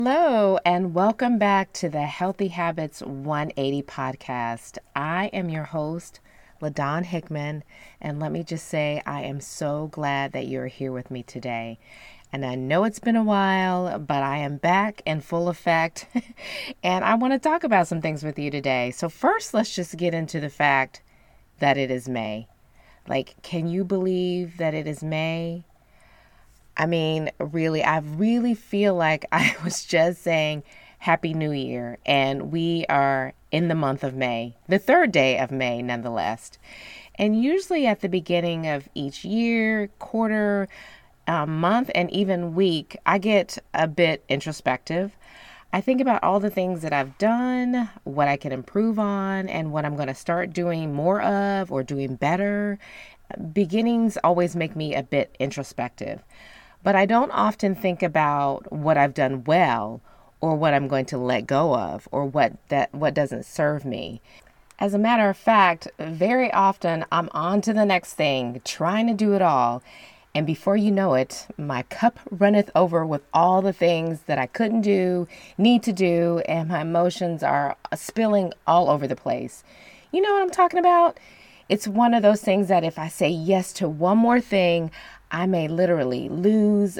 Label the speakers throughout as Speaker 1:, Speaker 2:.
Speaker 1: Hello, and welcome back to the Healthy Habits 180 podcast. I am your host, LaDon Hickman, and let me just say I am so glad that you're here with me today. And I know it's been a while, but I am back in full effect, and I want to talk about some things with you today. So first, let's just get into the fact that it is May. Can you believe that it is May? I really feel like I was just saying Happy New Year, and we are in the month of May, the third day of May, nonetheless. And usually at the beginning of each year, quarter, month, and even week, I get a bit introspective. I think about all the things that I've done, what I can improve on, and what I'm going to start doing more of or doing better. Beginnings always make me a bit introspective. But I don't often think about what I've done well or what I'm going to let go of or what doesn't serve me. As a matter of fact, very often I'm on to the next thing, trying to do it all. And before you know it, my cup runneth over with all the things that I couldn't do, need to do, and my emotions are spilling all over the place. You know what I'm talking about? It's one of those things that if I say yes to one more thing, I may literally lose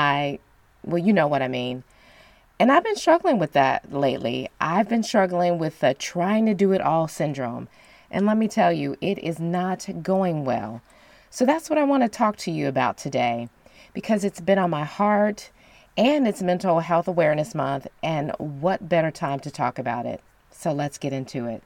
Speaker 1: you know what I mean. And I've been struggling with that lately. I've been struggling with the trying to do it all syndrome. And let me tell you, it is not going well. So that's what I want to talk to you about today, because it's been on my heart and it's Mental Health Awareness Month. And what better time to talk about it? So let's get into it.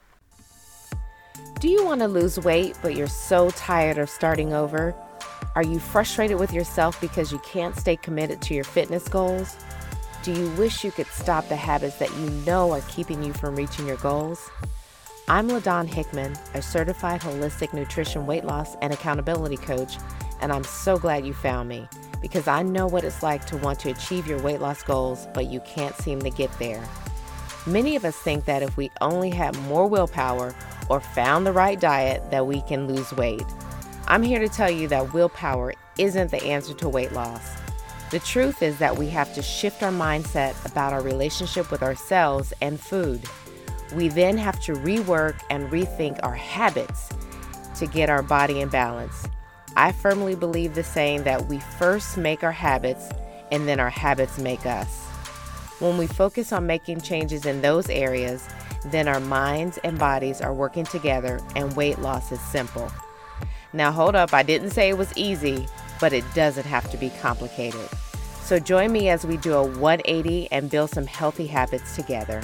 Speaker 1: Do you want to lose weight, but you're so tired of starting over? Are you frustrated with yourself because you can't stay committed to your fitness goals? Do you wish you could stop the habits that you know are keeping you from reaching your goals? I'm LaDon Hickman, a certified holistic nutrition, weight loss, and accountability coach, and I'm so glad you found me because I know what it's like to want to achieve your weight loss goals, but you can't seem to get there. Many of us think that if we only had more willpower or found the right diet that we can lose weight. I'm here to tell you that willpower isn't the answer to weight loss. The truth is that we have to shift our mindset about our relationship with ourselves and food. We then have to rework and rethink our habits to get our body in balance. I firmly believe the saying that we first make our habits and then our habits make us. When we focus on making changes in those areas, then our minds and bodies are working together and weight loss is simple. Now hold up, I didn't say it was easy, but it doesn't have to be complicated. So join me as we do a 180 and build some healthy habits together.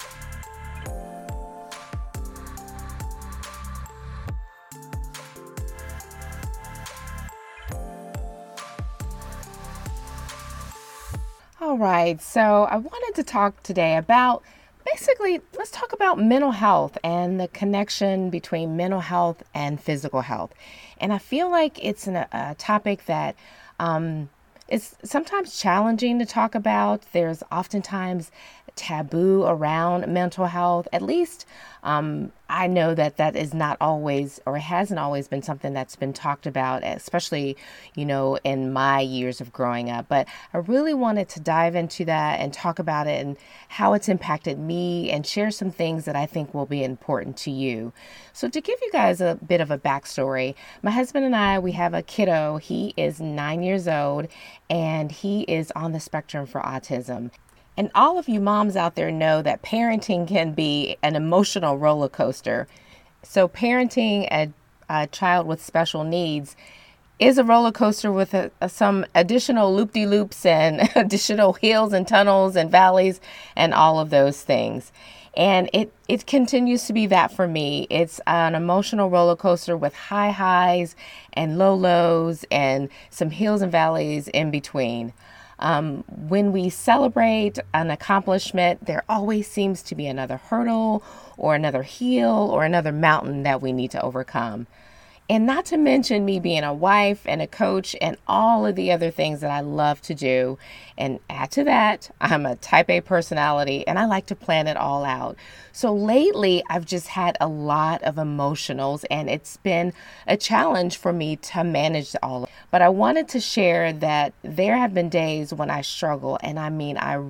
Speaker 1: All right, so I wanted to talk today about let's talk about mental health and the connection between mental health and physical health. And I feel like it's a topic that is sometimes challenging to talk about. There's oftentimes taboo around mental health. At least I know that is not always, or hasn't always been something that's been talked about, especially, in my years of growing up. But I really wanted to dive into that and talk about it and how it's impacted me and share some things that I think will be important to you. So to give you guys a bit of a backstory, my husband and I, we have a kiddo. He is 9 years old and he is on the spectrum for autism. And all of you moms out there know that parenting can be an emotional roller coaster. So parenting a child with special needs is a roller coaster with some additional loop-de-loops and additional hills and tunnels and valleys and all of those things. And it continues to be that for me. It's an emotional roller coaster with high highs and low lows and some hills and valleys in between. When we celebrate an accomplishment, there always seems to be another hurdle or another hill or another mountain that we need to overcome. And not to mention me being a wife and a coach and all of the other things that I love to do. And add to that, I'm a type A personality and I like to plan it all out. So lately, I've just had a lot of emotionals and it's been a challenge for me to manage all of it. But I wanted to share that there have been days when I struggle, and I mean, I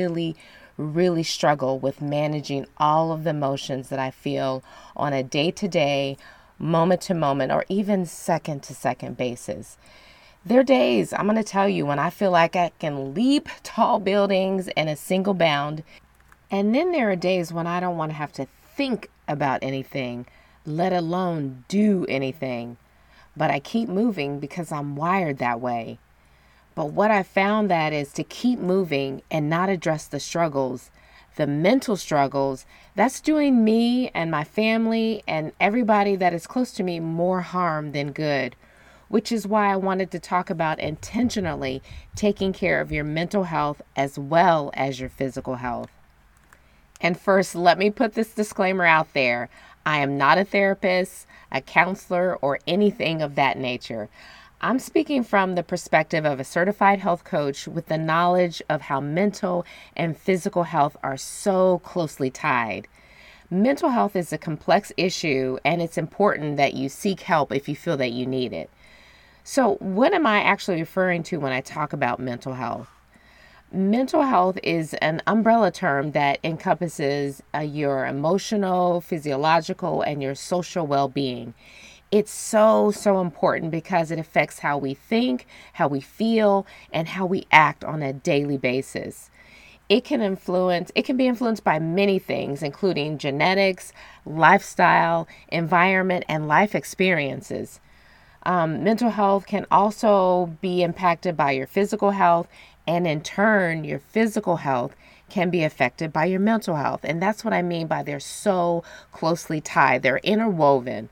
Speaker 1: really struggle with managing all of the emotions that I feel on a day-to-day, moment-to-moment, or even second-to-second basis. There are days, I'm going to tell you, when I feel like I can leap tall buildings in a single bound. And then there are days when I don't want to have to think about anything, let alone do anything. But I keep moving because I'm wired that way. But what I found that is to keep moving and not address the struggles, the mental struggles, that's doing me and my family and everybody that is close to me more harm than good, which is why I wanted to talk about intentionally taking care of your mental health as well as your physical health. And first, let me put this disclaimer out there. I am not a therapist, a counselor, or anything of that nature. I'm speaking from the perspective of a certified health coach with the knowledge of how mental and physical health are so closely tied. Mental health is a complex issue, and it's important that you seek help if you feel that you need it. So, what am I actually referring to when I talk about mental health? Mental health is an umbrella term that encompasses your emotional, physiological, and your social well-being. It's so important because it affects how we think, how we feel, and how we act on a daily basis. It can be influenced by many things, including genetics, lifestyle, environment, and life experiences. Mental health can also be impacted by your physical health, and in turn, your physical health can be affected by your mental health. And that's what I mean by they're so closely tied. They're interwoven.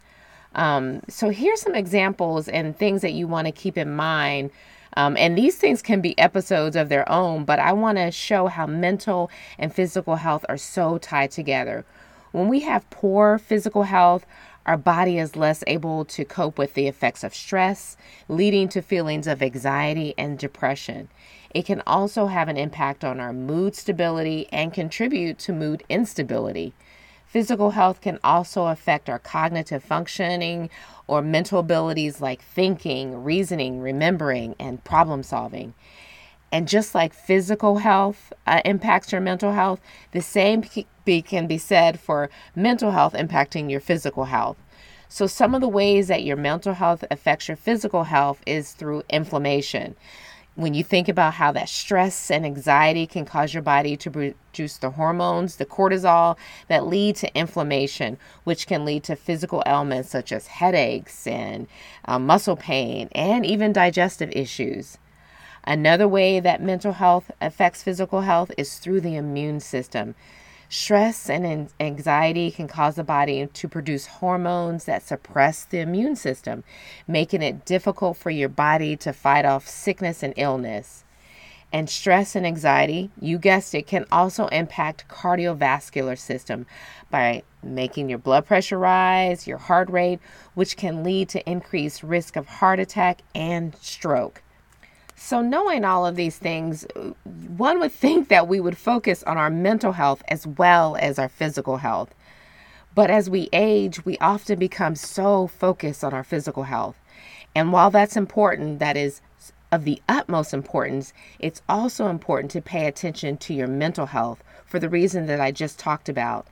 Speaker 1: So here's some examples and things that you want to keep in mind. And these things can be episodes of their own, but I want to show how mental and physical health are so tied together. When we have poor physical health, our body is less able to cope with the effects of stress, leading to feelings of anxiety and depression. It can also have an impact on our mood stability and contribute to mood instability. Physical health can also affect our cognitive functioning or mental abilities like thinking, reasoning, remembering, and problem solving. And just like physical health impacts your mental health, the same can be said for mental health impacting your physical health. So some of the ways that your mental health affects your physical health is through inflammation. When you think about how that stress and anxiety can cause your body to produce the hormones, the cortisol, that lead to inflammation, which can lead to physical ailments such as headaches and muscle pain and even digestive issues. Another way that mental health affects physical health is through the immune system. Stress and anxiety can cause the body to produce hormones that suppress the immune system, making it difficult for your body to fight off sickness and illness. And stress and anxiety, you guessed it, can also impact cardiovascular system by making your blood pressure rise, your heart rate, which can lead to increased risk of heart attack and stroke. So knowing all of these things, one would think that we would focus on our mental health as well as our physical health. But as we age, we often become so focused on our physical health. And while that's important, that is of the utmost importance, it's also important to pay attention to your mental health for the reason that I just talked about.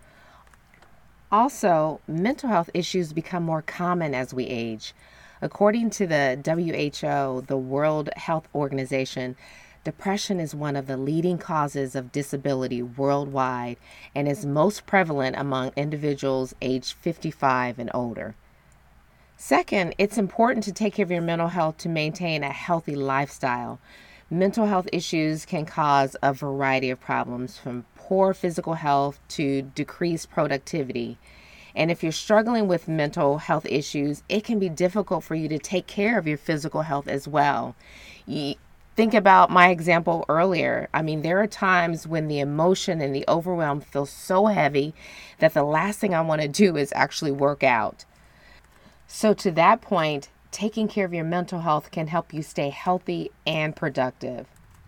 Speaker 1: Also, mental health issues become more common as we age. According to the WHO, the World Health Organization, depression is one of the leading causes of disability worldwide and is most prevalent among individuals aged 55 and older. Second, it's important to take care of your mental health to maintain a healthy lifestyle. Mental health issues can cause a variety of problems, from poor physical health to decreased productivity. And if you're struggling with mental health issues, it can be difficult for you to take care of your physical health as well. Think about my example earlier. I mean, there are times when the emotion and the overwhelm feel so heavy that the last thing I want to do is actually work out. So to that point, taking care of your mental health can help you stay healthy and productive.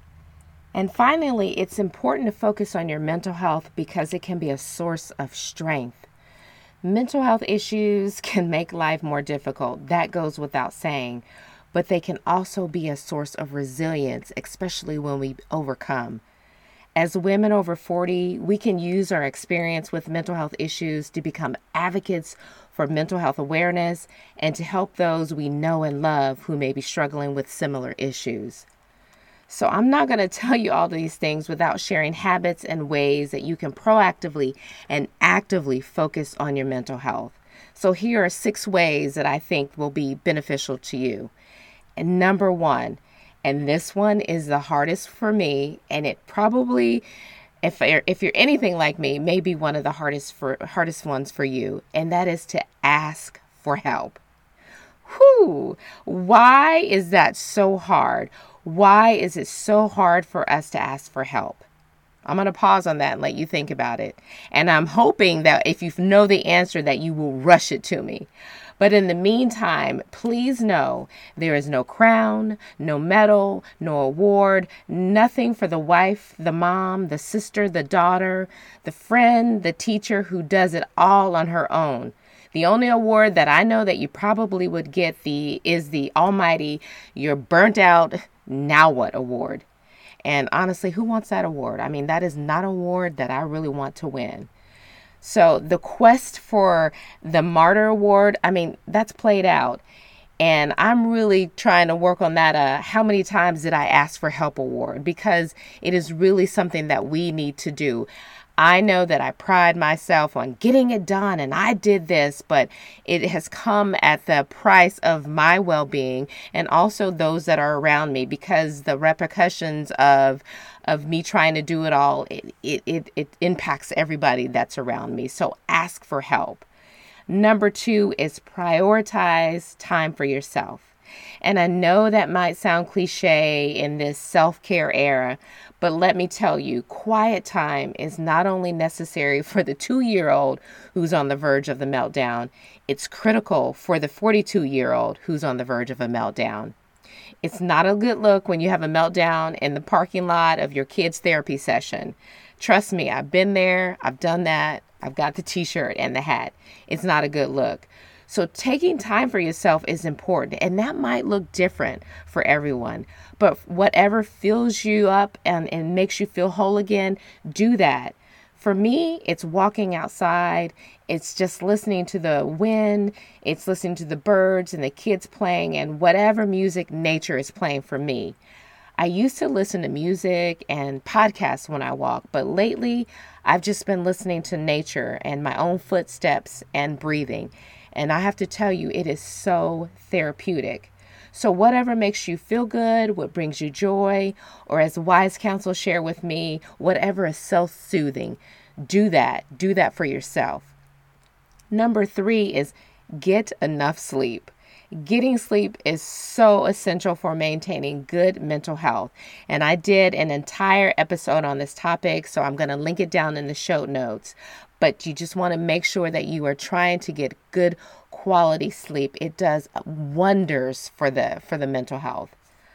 Speaker 1: And finally, it's important to focus on your mental health because it can be a source of strength. Mental health issues can make life more difficult. That goes without saying. But they can also be a source of resilience, especially when we overcome. As women over 40, we can use our experience with mental health issues to become advocates for mental health awareness and to help those we know and love who may be struggling with similar issues. So I'm not going to tell you all these things without sharing habits and ways that you can proactively and actively focus on your mental health. So here are 6 ways that I think will be beneficial to you. And number 1, and this one is the hardest for me, and it probably, if you're anything like me, may be one of the hardest ones for you, and that is to ask for help. Whew! Why is that so hard? Why is it so hard for us to ask for help? I'm going to pause on that and let you think about it. And I'm hoping that if you know the answer that you will rush it to me. But in the meantime, please know there is no crown, no medal, no award, nothing for the wife, the mom, the sister, the daughter, the friend, the teacher who does it all on her own. The only award that I know that you probably would get is the almighty, you're burnt out, now what award. And honestly, who wants that award? I mean, that is not an award that I really want to win. So the quest for the Martyr Award, I mean, that's played out. And I'm really trying to work on that how many times did I ask for help award, because it is really something that we need to do. I know that I pride myself on getting it done and I did this, but it has come at the price of my well-being and also those that are around me, because the repercussions of me trying to do it all, it impacts everybody that's around me. So ask for help. Number 2 is prioritize time for yourself. And I know that might sound cliche in this self-care era, but let me tell you, quiet time is not only necessary for the 2-year-old who's on the verge of the meltdown, it's critical for the 42-year-old who's on the verge of a meltdown. It's not a good look when you have a meltdown in the parking lot of your kid's therapy session. Trust me, I've been there, I've done that, I've got the t-shirt and the hat. It's not a good look. So taking time for yourself is important, and that might look different for everyone. But whatever fills you up and makes you feel whole again, do that. For me, it's walking outside. It's just listening to the wind. It's listening to the birds and the kids playing and whatever music nature is playing for me. I used to listen to music and podcasts when I walk, but lately I've just been listening to nature and my own footsteps and breathing. And I have to tell you, it is so therapeutic. So whatever makes you feel good, what brings you joy, or as wise counsel share with me, whatever is self-soothing, do that. Do that for yourself. Number 3 is get enough sleep. Getting sleep is so essential for maintaining good mental health. And I did an entire episode on this topic, so I'm going to link it down in the show notes. But you just want to make sure that you are trying to get good quality sleep. It does wonders for the mental health.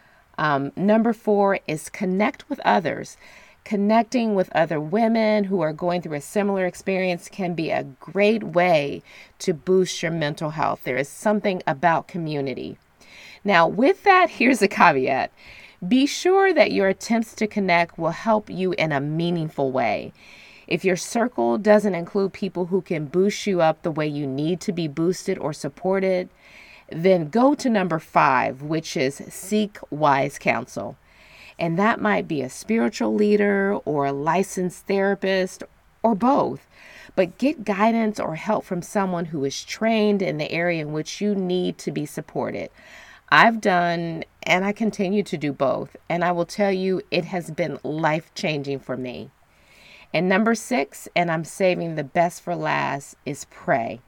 Speaker 1: Number 4 is connect with others. Connecting with other women who are going through a similar experience can be a great way to boost your mental health. There is something about community. Now, with that, here's a caveat. Be sure that your attempts to connect will help you in a meaningful way. If your circle doesn't include people who can boost you up the way you need to be boosted or supported, then go to number 5, which is seek wise counsel. And that might be a spiritual leader or a licensed therapist or both. But get guidance or help from someone who is trained in the area in which you need to be supported. I've done and I continue to do both. And I will tell you, it has been life-changing for me. And number 6, and I'm saving the best for last, is pray.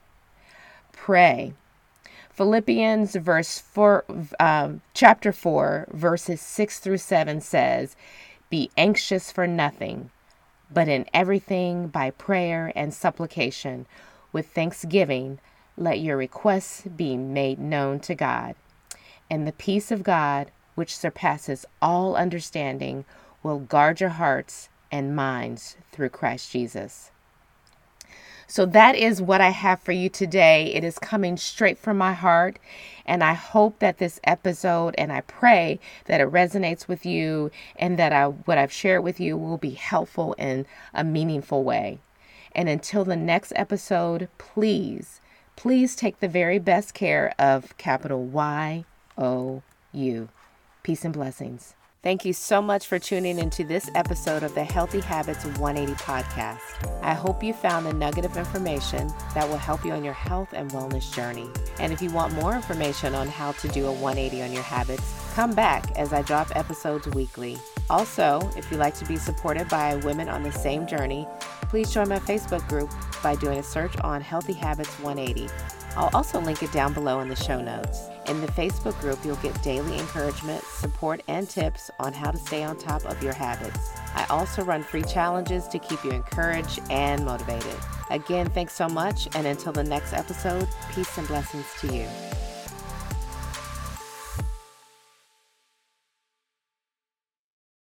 Speaker 1: Pray. Philippians chapter 4, verses 6 through 7 says, "Be anxious for nothing, but in everything by prayer and supplication, with thanksgiving, Let your requests be made known to God, and the peace of God, which surpasses all understanding, will guard your hearts and minds through Christ Jesus. So that is what I have for you today. It is coming straight from my heart. And I hope that this episode, and I pray that it resonates with you, and that what I've shared with you will be helpful in a meaningful way. And until the next episode, please take the very best care of capital YOU. Peace and blessings. Thank you so much for tuning into this episode of the Healthy Habits 180 podcast. I hope you found a nugget of information that will help you on your health and wellness journey. And if you want more information on how to do a 180 on your habits, come back as I drop episodes weekly. Also, if you'd like to be supported by women on the same journey, please join my Facebook group by doing a search on Healthy Habits 180. I'll also link it down below in the show notes. In the Facebook group, you'll get daily encouragement, support, and tips on how to stay on top of your habits. I also run free challenges to keep you encouraged and motivated. Again, thanks so much, and until the next episode, peace and blessings to you.